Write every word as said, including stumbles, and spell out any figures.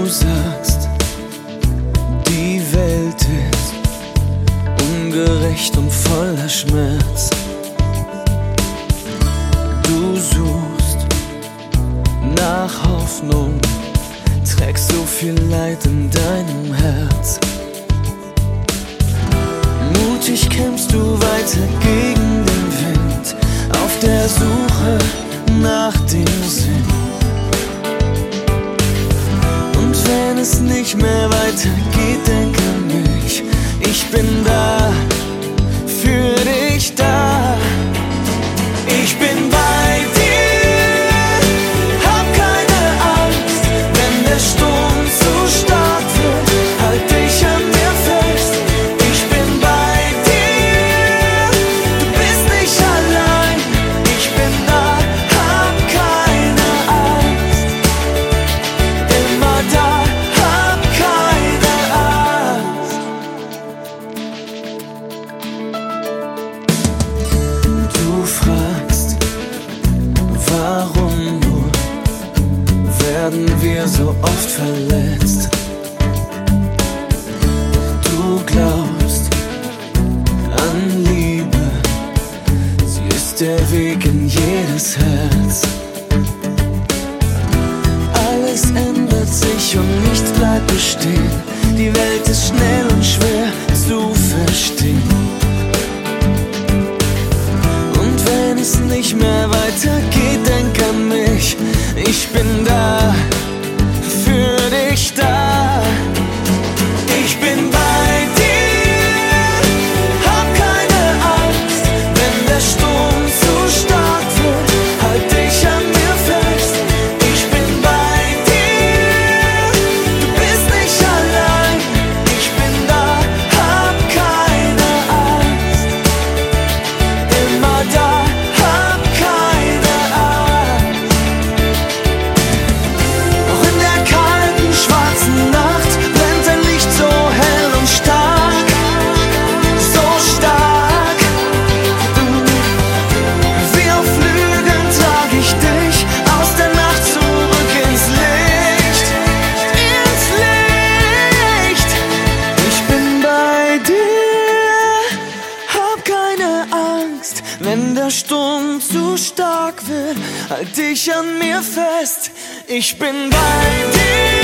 sagst, die Welt ist ungerecht und voller Schmerz. Du suchst nach Hoffnung, trägst so viel Leid in deinem Herz. Mutig kämpfst du weiter gegen den Wind, auf der Suche nach dem Sinn. Und wenn es nicht mehr weitergeht, denk an mich. Ich bin da, für dich da. Ich bin bei dir, hab keine Angst. Wenn der Sturm zu stark wird, halt dich an mir fest. Ich bin bei dir, du bist nicht allein. Ich bin da, hab keine Angst. Immer da, hab keine Angst. Du fragst, warum nur werden wir so oft verletzt? Du glaubst an Liebe, sie ist der Weg in jedes Herz. Alles ändert sich und nichts bleibt bestehen. Die Welt ist schnell und schwer zu verstehen. Und wenn es nicht mehr weitergeht, denk an mich. Ich bin da, für dich da. Ich bin bei dir, hab keine Angst. Wenn der Sturm zu stark wird, halt dich an mir fest. Ich bin bei dir, du bist nicht allein. Ich bin da, hab keine Angst. Immer da, hab keine Angst. Auch in der kalten, schwarzen Nacht brennt ein Licht so hell und stark, so stark. Wie auf Flügeln trag ich dich aus der Nacht zurück ins Licht, ins Licht. Ich bin bei dir, hab keine Angst. Wenn der Sturm zu stark wird, halt dich an mir fest. Ich bin bei dir.